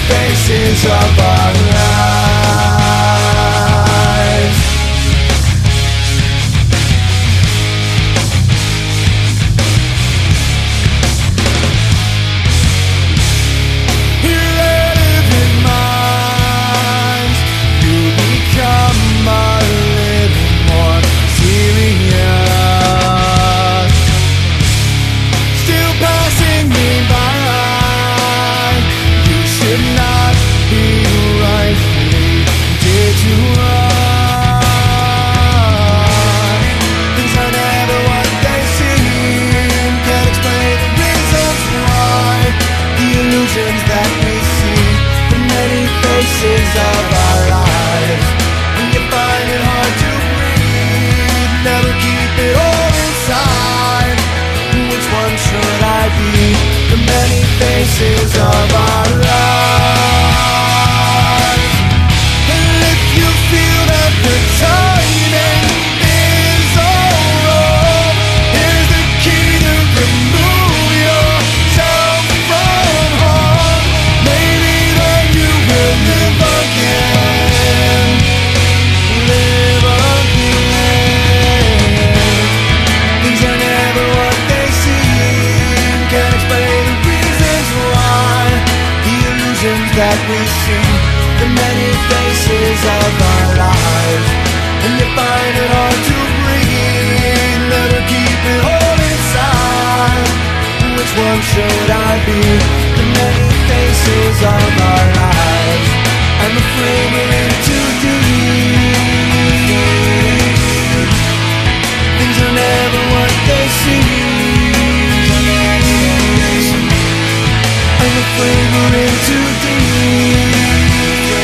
faces of our lives. Irrelevant minds, you become a little more serious. Still passing me by, you should not be rightfully dear to us. Things are never what they seem, can't explain the reasons why. The illusions that we see, the many faces of our lives. When you find it hard to breathe, never keep it all inside. Which one should I be? The many faces of our lives. And if you feel that the timing is all wrong, here's the key to remove yourself from harm. Maybe then you will live again. Live again. Things are never what they seem, can't explain the reasons why. The illusions that we see, the many faces of our lives. And you find it hard to breathe, never keep it all inside. Which one should I be? The many faces of our lives. I'm afraid we're in too deep. Things are never what they seem. I'm afraid we're in too deep.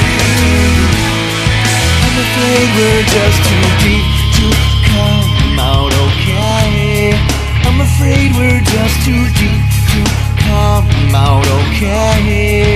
I'm afraid we're just too deep to come out okay. I'm afraid we're just too deep to come out okay.